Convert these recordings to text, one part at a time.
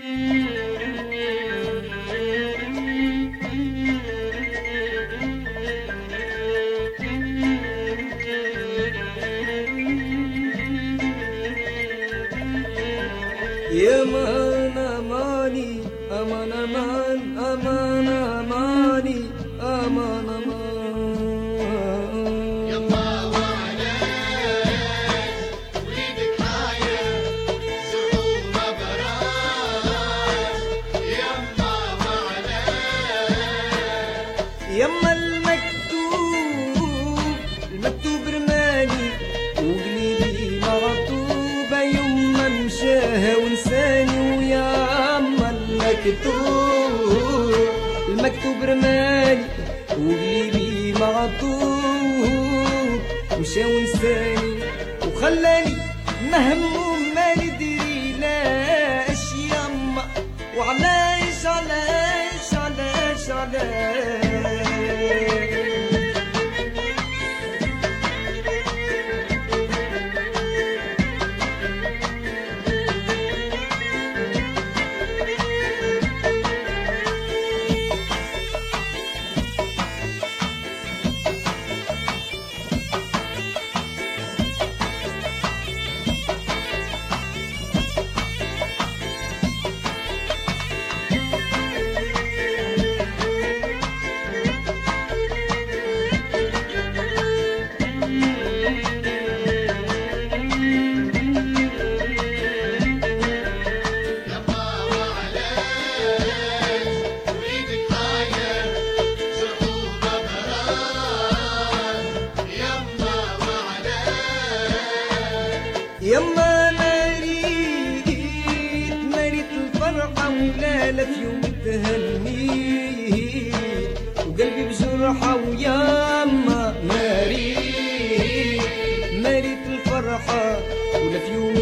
يا مان أماني أمان أمان أمان أماني أمان أمان يما وعلاش وليدك حاير صعوبة براش يما وعلاش يما المكتوب رماني وقلبي مغطوبة يما مشاها ونساني ويا أما المكتوب رماني وقلبي مغطوب مشا ونساني وخلاني مهموم ما ندري لاش يما وعلاش علاش علاش علاش يما مريت الفرحة ولالة في يوم تهنيت وقلبي بجرحة وياما مريت الفرحة ولا في يوم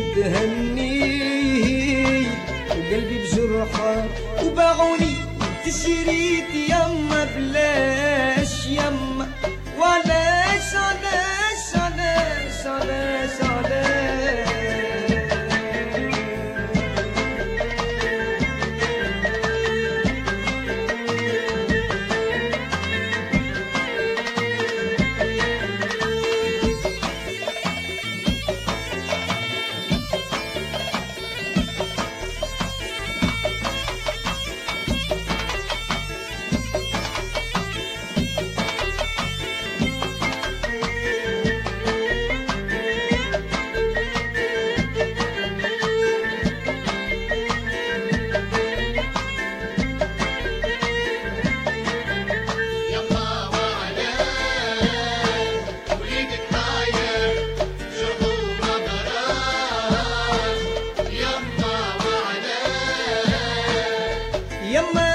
تهنيت وقلبي بجرحة وباعوني تشريت يما بلاش يما وعلاش علاش علاش علاش علاش يما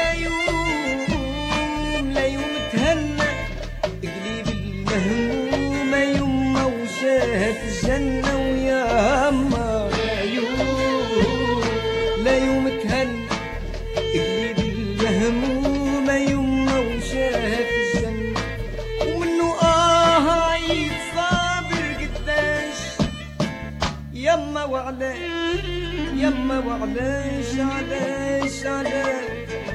لا يوم تهنى قليب المهمومة يما وشاهت الجنة ويا أما لا يوم تهنى قليب المهمومة يما وشاهت الجنة ومنه عيد صابر قداش يما وعلاش يما وعلاش علاش علاش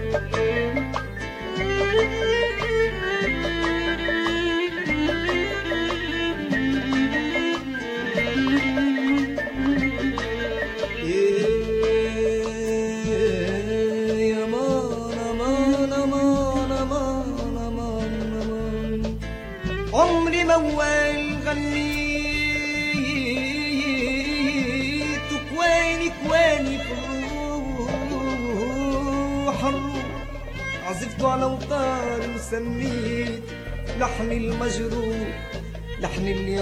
يا مان امان امان امان امان عمري موال غنيت وكواني كواني في الروح عزفت على اوتاري وسميت لحني المجروح لحن اللي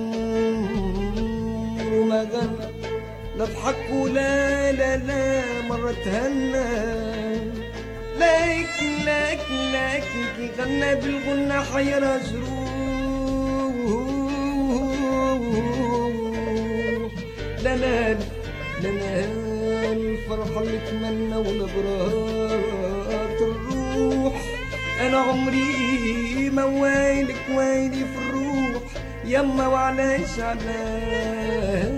عمره ما غنى لا ضحك ولا لا لا مرة تهنى لكن كي غنى بالغنى حيرة جروح لا الفرحة اللي تمنى والبرات الروح أنا عمري موالك ويلي في الروح يما وعلاش علاش